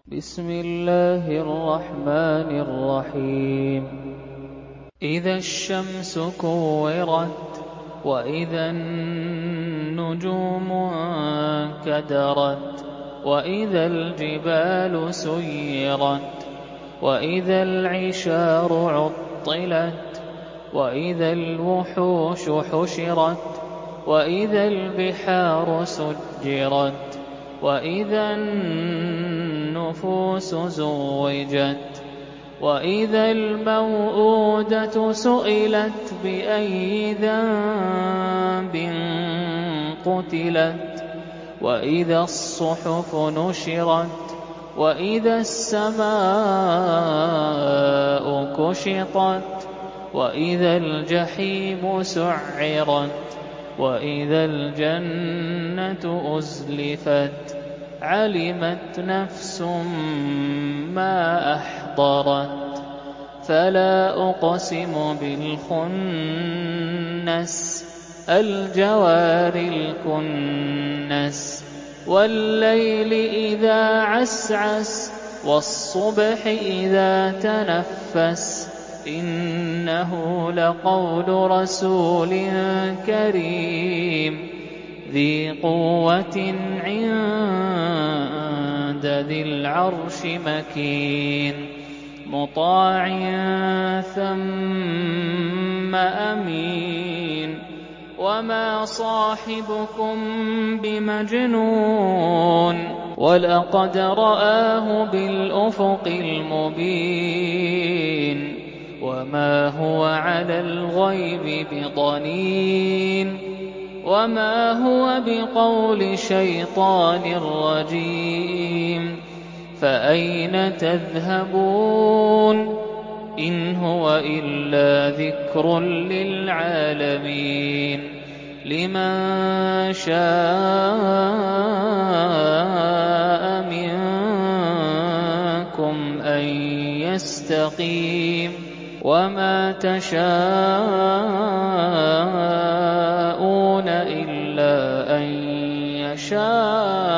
بسم الله الرحمن الرحيم إذا الشمس كورت وإذا النجوم انكدرت وإذا الجبال سيرت وإذا العشار عطلت وإذا الوحوش حشرت وإذا البحار سجرت وإذا النفوس زوجت وإذا الموءودة سئلت بأي ذنب قتلت وإذا الصحف نشرت وإذا السماء كشطت وإذا الجحيم سعرت وإذا الجنة أزلفت علمت نفس ما أحضرت فلا أقسم بالخنس الجوار الكنس والليل إذا عسعس والصبح إذا تنفس إنه لقول رسول كريم ذي قوة عند ذي العرش مكين مطاع ثم أمين وما صاحبكم بمجنون ولقد رآه بالأفق المبين وما هو على الغيب بضنين وما هو بقول شيطان رجيم فأين تذهبون إن هو إلا ذكر للعالمين لمن شاء منكم أن يستقيم وما تشاءون إلا أن يشاء